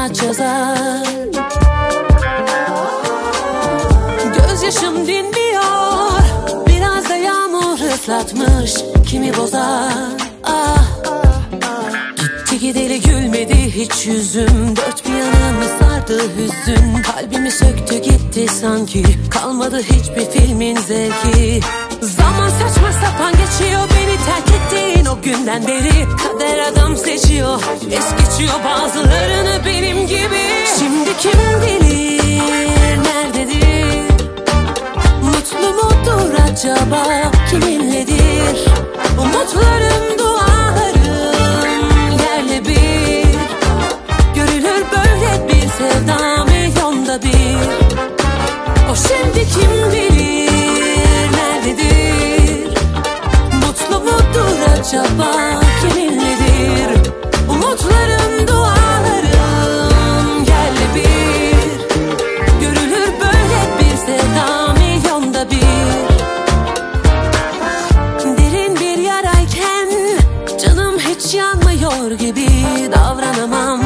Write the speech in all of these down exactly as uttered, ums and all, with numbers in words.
sanat yazar. Gözyaşım dinmiyor, biraz da yağmur ıslatmış, kimi bozar. Ah, gitti gideli gülmedi hiç yüzüm, dört bir yanımı sardı hüzün. Kalbimi söktü gitti sanki, kalmadı hiçbir filmin zevki. Zaman saçma sapan geçiyor, beni terk ettiğin o günden beri. Kader adam seçiyor, es geçiyor bazılarını benim gibi. Şimdi kim bilir nerededir, mutlu mudur acaba, kiminledir? Umutlarım, dualarım yerle bir. Görülür böyle bir sevda milyonda bir. O şimdi kim bilir nerededir, mutlu mudur acaba, kiminledir? Umutlarım, dualarım yerle bir. Görülür böyle bir sevda milyonda bir. Derin bir yarayken canım hiç yanmıyor gibi davranamam.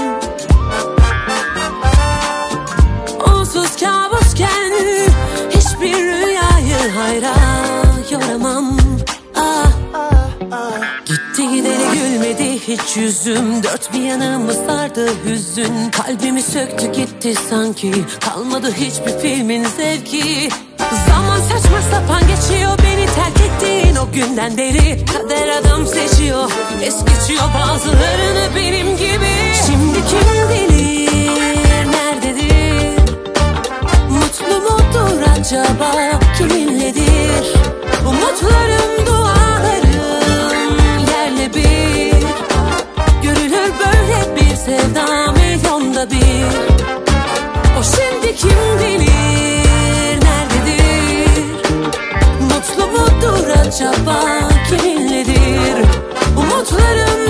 Onsuz kabusken hiçbir rüyayı hayra yoramam. Ah, gitti gideli gülmedi hiç yüzüm, dört bir yanımı sardı hüzün. Kalbimi söktü gitti sanki, kalmadı hiçbir filmin zevki. Zaman saçma sapan geçiyor, beni terk ettiğin o günden beri. Kader adam seçiyor, es geçiyor bazılarını benim gibi. Şimdi kim bilir nerededir, mutlu mudur acaba, kiminledir? Umutlarım, dualarım yerle bir. Görülür böyle bir sevda milyonda bir. O şimdi kim bilir nerededir, mutlu mudur acaba, kiminledir? Umutlarım,